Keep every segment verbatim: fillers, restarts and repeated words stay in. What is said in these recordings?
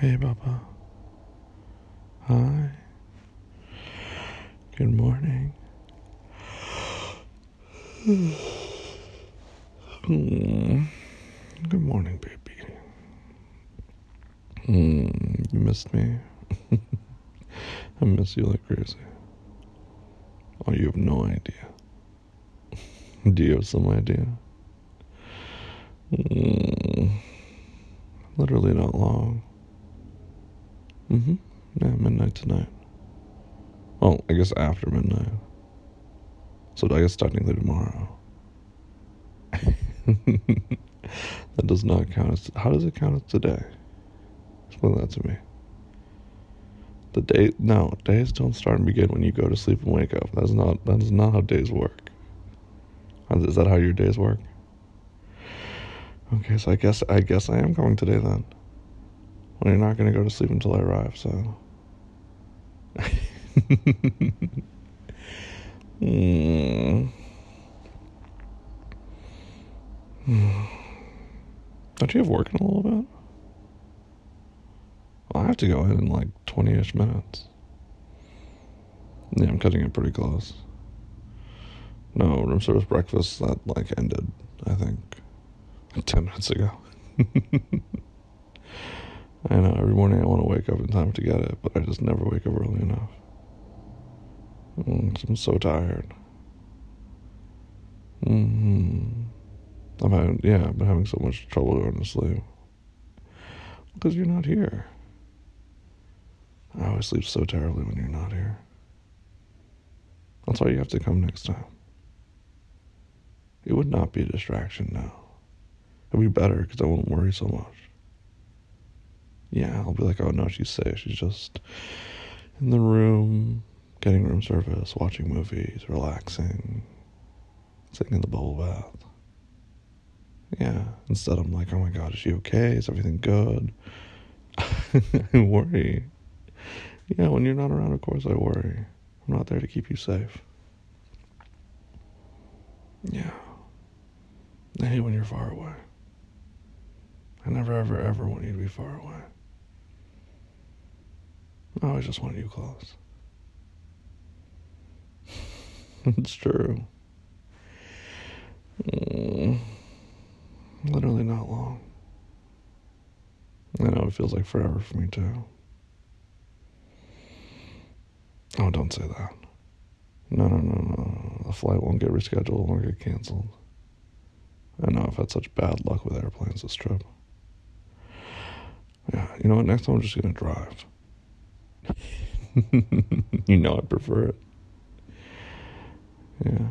Hey, Baba. Hi. Good morning. Hmm. Good morning, baby. Hmm. You missed me. I miss you like crazy. Oh, you have no idea. Do you have some idea? Mm, literally not long. Mm-hmm. Yeah, midnight tonight. Well, I guess after midnight. So I guess technically tomorrow. That does not count as... How does it count as today? Explain that to me. The day... No, days don't start and begin when you go to sleep and wake up. That's not... That is not how days work. Is that how your days work? Okay, so I guess... I guess I am coming today then. Well, you're not going to go to sleep until I arrive, so... mm. Don't you have work in a little bit? Well, I have to go in in like twenty-ish minutes. Yeah, I'm cutting it pretty close. No, room service breakfast, that like ended, I think, ten minutes ago. I know, every morning I want to wake up in time to get it, but I just never wake up early enough. Mm, I'm so tired. Mm-hmm. I'm having, yeah, I've been having so much trouble going to sleep. Because you're not here. I always sleep so terribly when you're not here. That's why you have to come next time. It would not be a distraction now. It'd be better because I won't worry so much. Yeah, I'll be like, oh no, she's safe. She's just in the room, getting room service, watching movies, relaxing, sitting in the bubble bath. Yeah, instead I'm like, oh my god, is she okay? Is everything good? I worry. Yeah, when you're not around, of course I worry. I'm not there to keep you safe. Yeah. I hate when you're far away. I never, ever, ever want you to be far away. I always just want you close. It's true. Mm, literally not long. I know it feels like forever for me too. Oh, don't say that. No, no, no, no. The flight won't get rescheduled, it won't get canceled. I know I've had such bad luck with airplanes this trip. Yeah, you know what? Next time I'm just gonna drive. You know I prefer it. Yeah.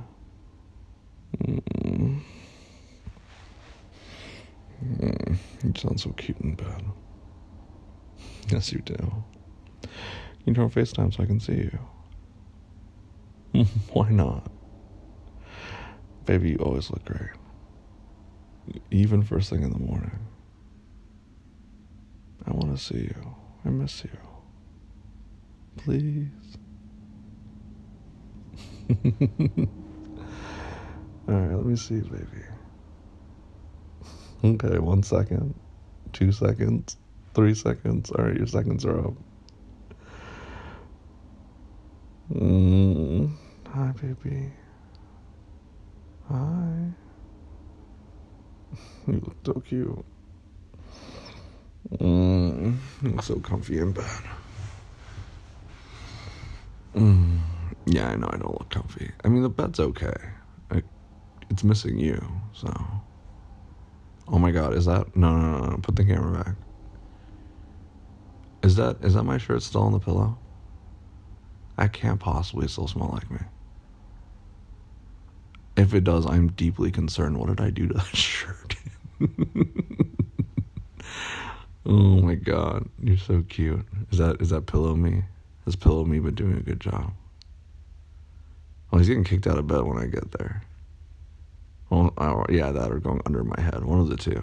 Mm. Mm. You sound so cute in bed. Yes, you do. You turn on FaceTime so I can see you. Why not? Baby, you always look great. Even first thing in the morning. I want to see you. I miss you. Please. Alright, let me see, baby. Okay, one second. Two seconds. Three seconds. Alright, your seconds are up. Mm. Hi, baby. Hi. You look so cute. Mm. You look so comfy in bed. Mm. Yeah, I know I don't look comfy. I mean, the bed's okay. I, it's missing you, so... Oh my god, is that... No, no, no, no, put the camera back. Is that... Is that my shirt still on the pillow? That can't possibly still smell like me. If it does, I'm deeply concerned. What did I do to that shirt? Oh my god, you're so cute. Is that... Is that Pillow Me? Has Pillow Me been doing a good job? Well, he's getting kicked out of bed when I get there. Well, oh, yeah, that or going under my head. One of the two.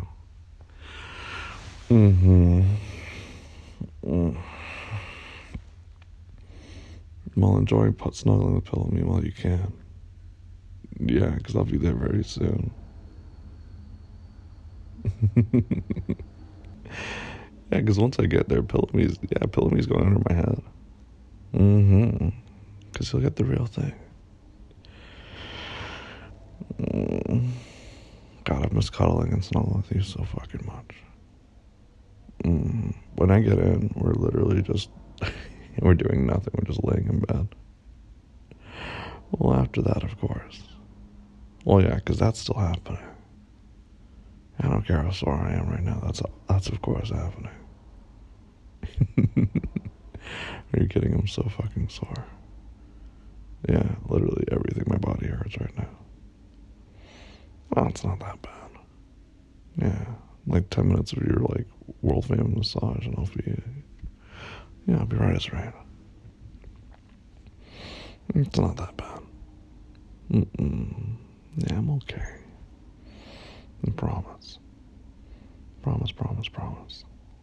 Mm-hmm. Mm. Well, enjoy put snuggling with Pillow Me while you can. Yeah, because I'll be there very soon. Yeah, because once I get there, pillow me's, yeah, pillow me's going under my head. Mm-hmm. Because you'll get the real thing. Mm. God, I miss cuddling and snuggling with you so fucking much. Mm. When I get in, we're literally just, we're doing nothing. We're just laying in bed. Well, after that, of course. Well, yeah, because that's still happening. I don't care how sore I am right now. That's, that's of course happening. Are you kidding? I'm so fucking sore. Yeah, literally everything. My body hurts right now. Well, it's not that bad. Yeah, like ten minutes of your like world famous massage, and I'll be, yeah, I'll be right as rain. It's not that bad. Mm-mm. Yeah, I'm okay. I promise. Promise, promise, promise.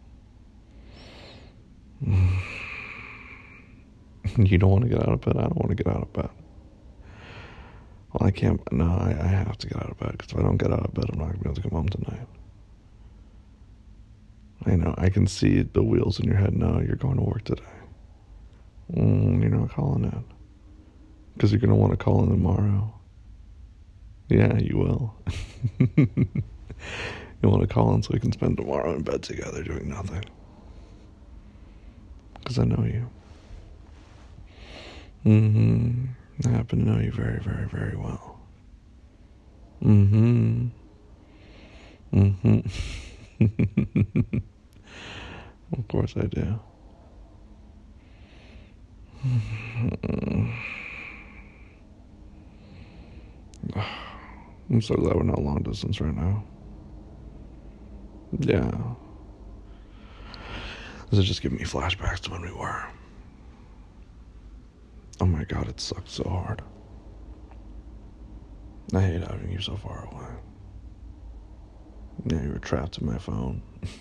You don't want to get out of bed? I don't want to get out of bed. Well, I can't. No, I, I have to get out of bed, because if I don't get out of bed, I'm not going to be able to come home tonight. I know. I can see the wheels in your head. No, you're going to work today. Mm, you're not calling in. Because you're going to want to call in tomorrow. Yeah, you will. You want to call in so we can spend tomorrow in bed together doing nothing. Because I know you. Mm-hmm. I happen to know you very, very, very well. Mm-hmm. Mm-hmm. Of course I do. I'm so glad we're not long distance right now. Yeah. This is just giving me flashbacks to when we were. Oh my god, it sucked so hard. I hate having you so far away. Yeah, you were trapped in my phone.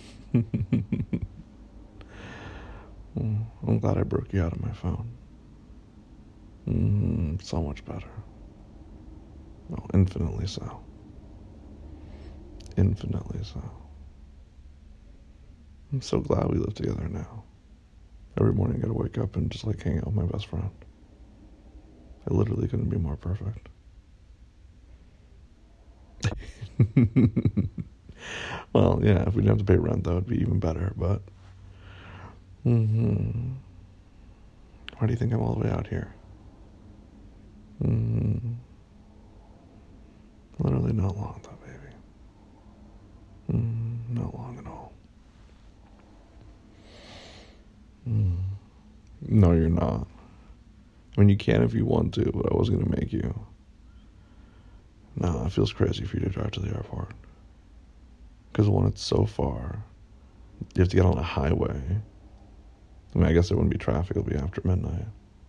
I'm glad I broke you out of my phone. Mm, so much better. Oh, infinitely so. Infinitely so. I'm so glad we live together now. Every morning I gotta wake up and just like hang out with my best friend. I literally couldn't be more perfect. Well, yeah, if we didn't have to pay rent, that would be even better, but... Mm-hmm. Why do you think I'm all the way out here? Mm-hmm. Literally not long, though, baby. Mm, not long at all. Mm. No, you're not. I mean, you can if you want to, but I was gonna make you. No, it feels crazy for you to drive to the airport. Because when it's so far, you have to get on a highway. I mean, I guess there wouldn't be traffic. It'll be after midnight.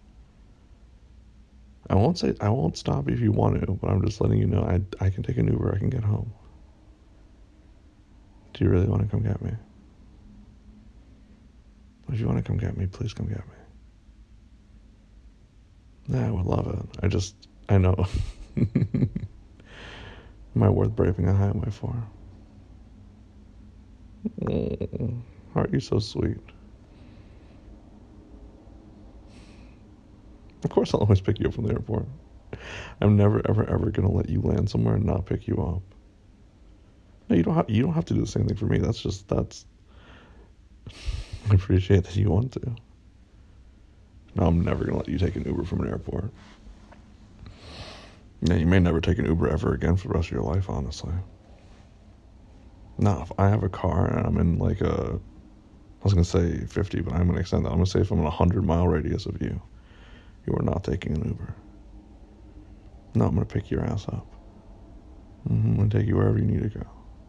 I won't say I won't stop if you want to, but I'm just letting you know I I can take an Uber. I can get home. Do you really want to come get me? If you want to come get me, please come get me. Yeah, I would love it. I just I know. Am I worth braving a highway for? Oh, how are you so sweet? Of course, I'll always pick you up from the airport. I'm never, ever, ever gonna let you land somewhere and not pick you up. No, you don't have. You don't have to do the same thing for me. That's just that's. I appreciate that you want to. No, I'm never gonna let you take an Uber from an airport. Yeah, you may never take an Uber ever again for the rest of your life, honestly. No, if I have a car and I'm in like a, I was gonna say fifty, but I'm gonna extend that. I'm gonna say if I'm in a hundred mile radius of you, you are not taking an Uber. No, I'm gonna pick your ass up. Mm-hmm, I'm gonna take you wherever you need to go.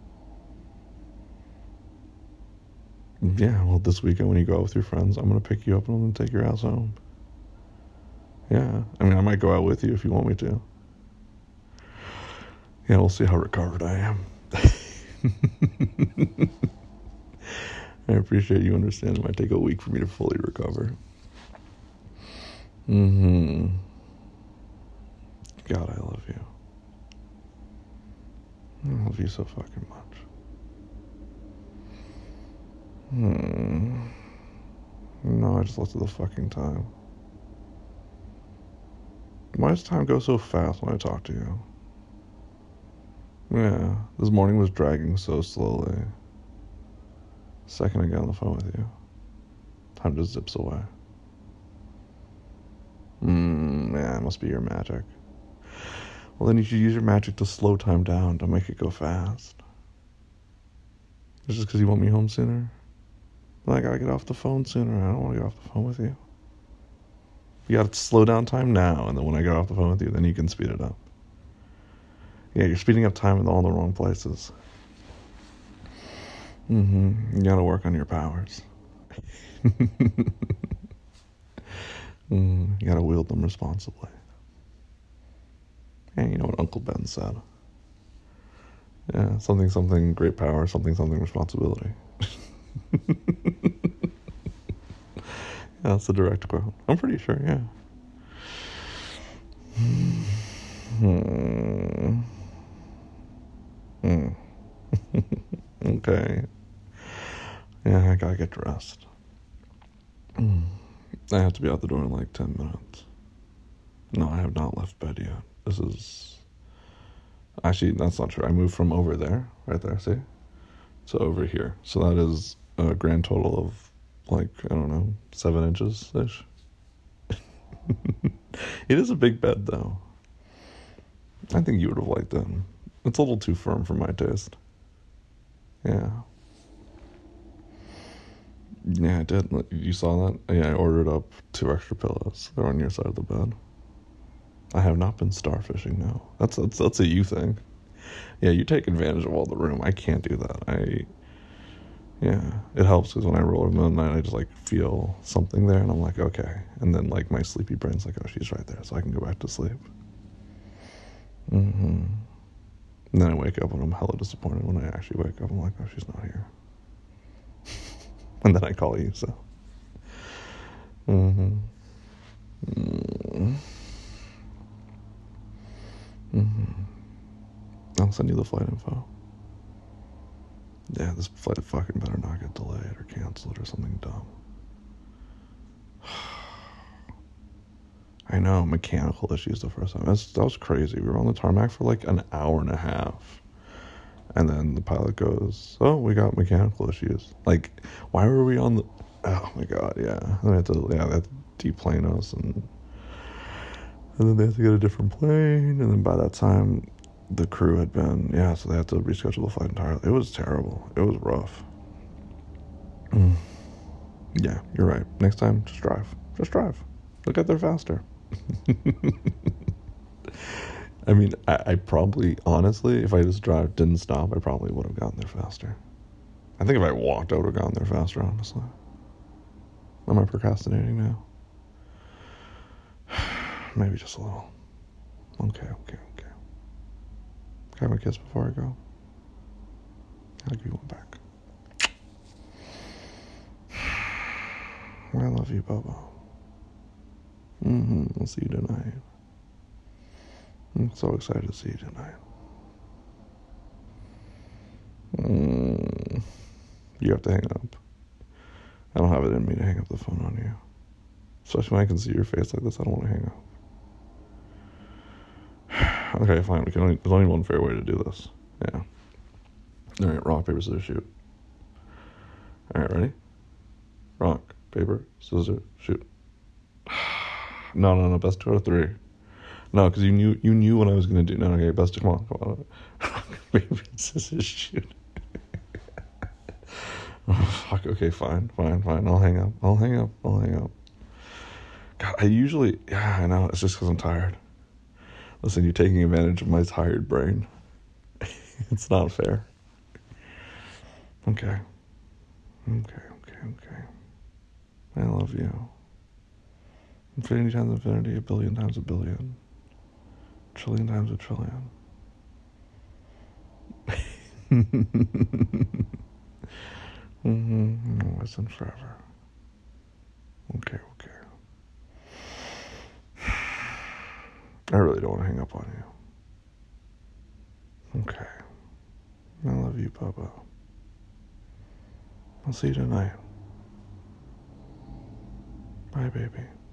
Yeah, well, this weekend when you go out with your friends, I'm gonna pick you up and I'm gonna take your ass home. Yeah, I mean, I might go out with you if you want me to. Yeah, we'll see how recovered I am. I appreciate you understanding. It might take a week for me to fully recover. Mm-hmm. God, I love you. I love you so fucking much. Hmm. No, I just looked at the fucking time. Why does time go so fast when I talk to you? Yeah, this morning was dragging so slowly. Second I get on the phone with you, time just zips away. Mmm, yeah, it must be your magic. Well, then you should use your magic to slow time down, to make it go fast. It's just because you want me home sooner? Well, I gotta get off the phone sooner. I don't want to get off the phone with you. You gotta slow down time now, and then when I get off the phone with you, then you can speed it up. Yeah, you're speeding up time in all the wrong places. Mm-hmm. You gotta work on your powers. mm, you gotta wield them responsibly. And you know what Uncle Ben said. Yeah, something, something, great power, something, something, responsibility. Yeah, that's the direct quote. I'm pretty sure, yeah. Hmm. Hmm. Okay. Yeah, I gotta get dressed. Mm. I have to be out the door in like ten minutes. No, I have not left bed yet. This is... Actually, that's not true. I moved from over there, right there, see? To over here. So that is a grand total of, like, I don't know, seven inches-ish. It is a big bed, though. I think you would have liked it. It's a little too firm for my taste. Yeah. Yeah, I did. You saw that? Yeah, I ordered up two extra pillows. They're on your side of the bed. I have not been starfishing, no. That's, that's, that's a you thing. Yeah, you take advantage of all the room. I can't do that. I... Yeah, it helps because when I roll over the night, I just like feel something there, and I'm like, okay. And then like my sleepy brain's like, oh, she's right there, so I can go back to sleep. Mm-hmm. And then I wake up and I'm hella disappointed when I actually wake up. I'm like, oh, she's not here. And then I call you, so. Mm-hmm. Mm-hmm. Mm-hmm. I'll send you the flight info. Yeah, this flight fucking better not get delayed or canceled or something dumb. I know, mechanical issues the first time. That's, that was crazy. We were on the tarmac for like an hour and a half. And then the pilot goes, oh, we got mechanical issues. Like, why were we on the... Oh, my God, yeah. They had to, yeah, they had to deplane us. And, and then they had to get a different plane. And then by that time, the crew had been... Yeah, so they had to reschedule the flight entirely. It was terrible. It was rough. Mm. Yeah, you're right. Next time, just drive. Just drive. They'll get there faster. I mean, I, I probably, honestly, if I just drive, didn't stop, I probably would have gotten there faster. I think if I walked, I would have gotten there faster, honestly. Am I procrastinating now? Maybe just a little. Okay, okay, okay. Can I have a kiss before I go? I'll give you one back. I love you, Bobo. Mm-hmm. I'll see you tonight. I'm so excited to see you tonight. Mm. You have to hang up. I don't have it in me to hang up the phone on you. Especially when I can see your face like this, I don't want to hang up. Okay, fine. We can only, there's only one fair way to do this. Yeah. All right, rock, paper, scissors, shoot. All right, ready? Rock, paper, scissors, shoot. No, no, no, best two out of three. No, because you knew you knew what I was gonna do. No, okay, best. Come on, come on. Rock, paper, scissors, shoot. Oh, fuck. Okay, fine, fine, fine. I'll hang up. I'll hang up. I'll hang up. God, I usually, yeah, I know. It's just because I'm tired. Listen, you're taking advantage of my tired brain. It's not fair. Okay. Okay, okay, okay. I love you. Infinity times infinity, a billion times a billion. Trillion times a trillion. Mm-hmm. Always and forever. Okay, okay. I really don't want to hang up on you. Okay. I love you, Papa. I'll see you tonight. Bye, baby.